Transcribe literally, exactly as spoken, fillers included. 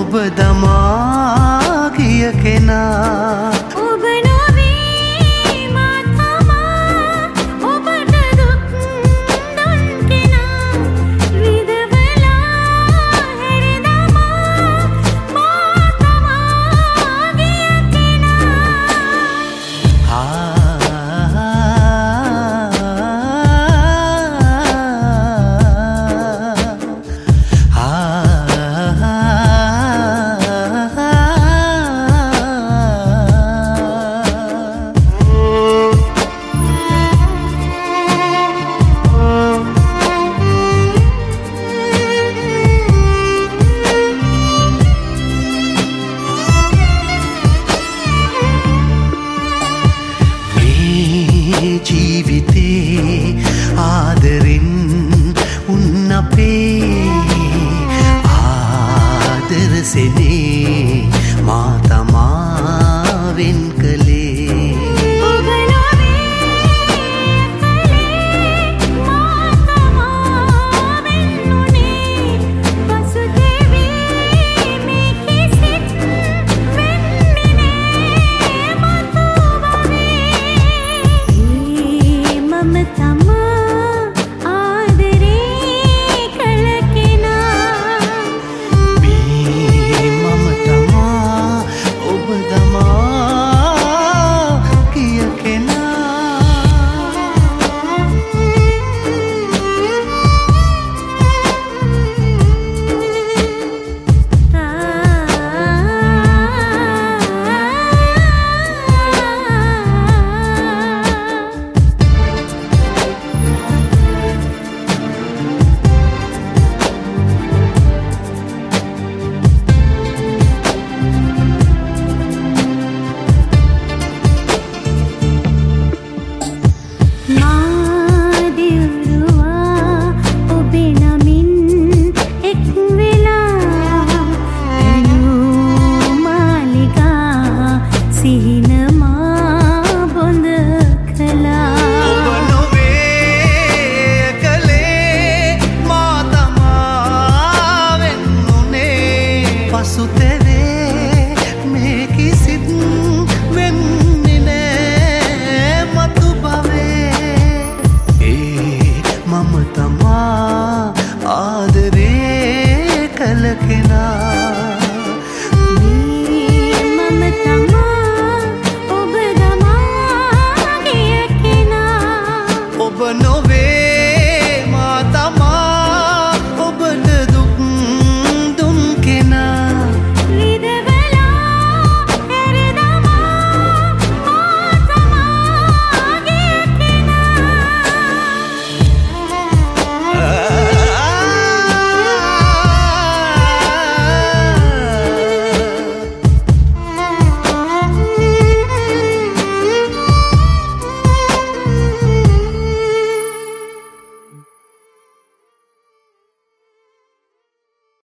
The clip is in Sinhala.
ඔබ දමා ගිය කෙනා ඔබ නොවේ මා තමා ඔබට දුක් දුන් කෙනා විදවලා හැරි දමා මා තමා ගිය කෙනා ජීවිතේ ආදරෙන් උන් අපේ ආදරසෙනේ මා තමා වෙන් කළේ ඔබ නොවේ මා තමා වෙන්නුනේ පසුතැවී මේ කිසිත් වෙන්නේ නෑ මතු බවේ මම තමා ආදරේ කළ කෙනා මේ මම තමා ඔබ දමා ගිය මා දිවුරුවා ඔබේ නමින් එක් වෙලා එනු මාලිගා සිහින මා බොඳ කළා ඔබ නොවේ කළේ මා තමා වෙන්නුනේ පසුතැවේ මේ කිසිත් වෙන්නේ නෑ මතු බවේ ඒ මම තමා ආදරේ කළ කෙනා මේ මම තමා